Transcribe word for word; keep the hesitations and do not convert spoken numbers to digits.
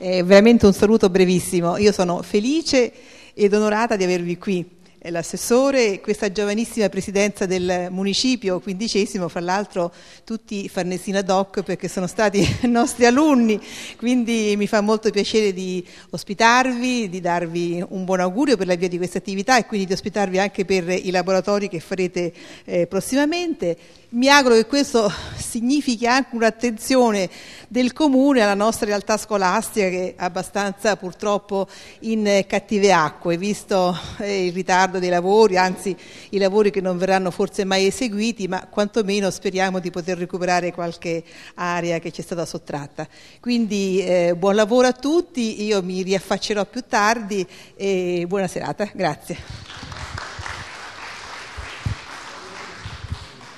Eh, veramente un saluto brevissimo. Io sono felice ed onorata di avervi qui. L'assessore, questa giovanissima presidenza del municipio, quindicesimo, fra l'altro tutti farnesini ad hoc perché sono stati nostri alunni, quindi mi fa molto piacere di ospitarvi, di darvi un buon augurio per la via di questa attività e quindi di ospitarvi anche per i laboratori che farete eh, prossimamente. Mi auguro che questo significhi anche un'attenzione del Comune alla nostra realtà scolastica che è abbastanza purtroppo in cattive acque, visto eh, il ritardo dei lavori, anzi i lavori che non verranno forse mai eseguiti, ma quantomeno speriamo di poter recuperare qualche area che ci è stata sottratta. Quindi eh, buon lavoro a tutti, io mi riaffaccerò più tardi e buona serata, grazie.